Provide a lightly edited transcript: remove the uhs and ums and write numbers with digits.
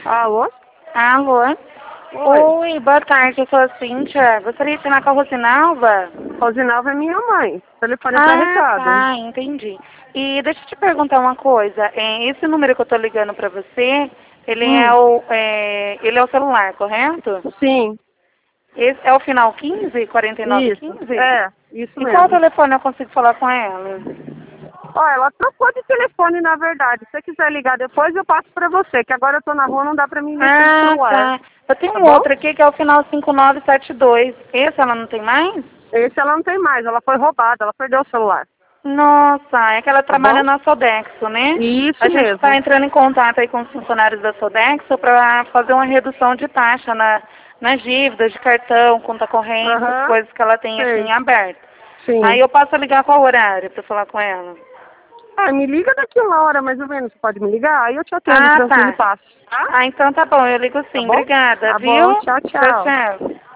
Alô? Alô? Oi. Oi, boa tarde, eu sou a Cíntia. Gostaria de falar com a Rosinalva? Rosinalva é minha mãe. Telefone para recado. Tá, entendi. E deixa eu te perguntar uma coisa. Esse número que eu tô ligando pra você, ele é o celular, correto? Sim, Esse é o final 15, isso. 4915? Isso E qual mesmo. telefone eu consigo falar com ela? Ó, ela trocou de telefone, na verdade. Se você quiser ligar depois, eu passo pra você, que agora eu tô na rua, não dá pra mim mexer no celular. Tá. Eu tenho Tá um bom? outro aqui que é o final 5972. Esse ela não tem mais? Esse ela não tem mais, ela foi roubada, ela perdeu o celular. Nossa, é que ela Tá bom? trabalha na Sodexo, né? Isso A gente mesmo. está entrando em contato aí com os funcionários da Sodexo para fazer uma redução de taxa nas dívidas de cartão, conta corrente, as Aham. coisas que ela tem aqui Sei. em aberto. Aí Sim. eu posso ligar qual horário para falar com ela? Ah, me liga daqui uma hora, mais ou menos. Você pode me ligar? Aí eu te atendo, tranquilo e Tá. passo. Tá? Então tá bom, eu ligo Tá sim. bom? Obrigada, Tá viu? bom. Tchau, Tchau, tchau. tchau.